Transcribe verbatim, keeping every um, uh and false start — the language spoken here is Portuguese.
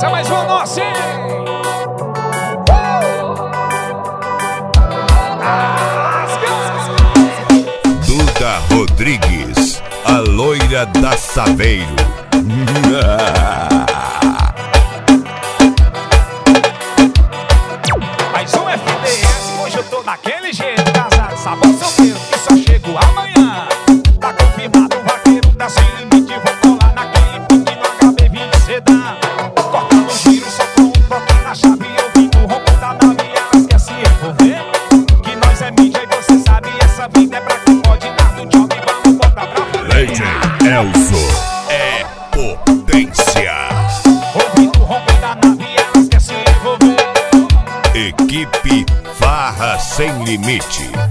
Essa é mais uma nossa, hein? Duda Rodrigues, a loira da Saveiro. Mais um F D S, hoje eu tô daquele jeito. Casado, sabor solteiro, que só chego amanhã. Tá confirmado o vaqueiro da Sem Limite. Vou colar naquele pique no H B vinte sedã. Cortando o giro, só com um toque na chave. Ouvindo o ronco da nave, elas querem se envolver. Que nós é mídia e você sabe, essa vida é pra quem pode dar do job. Vamos botar pra frente. Legend Elzo é potência. Ouvindo o ronco da nave, elas querem se envolver. Equipe Farra Sem Limite.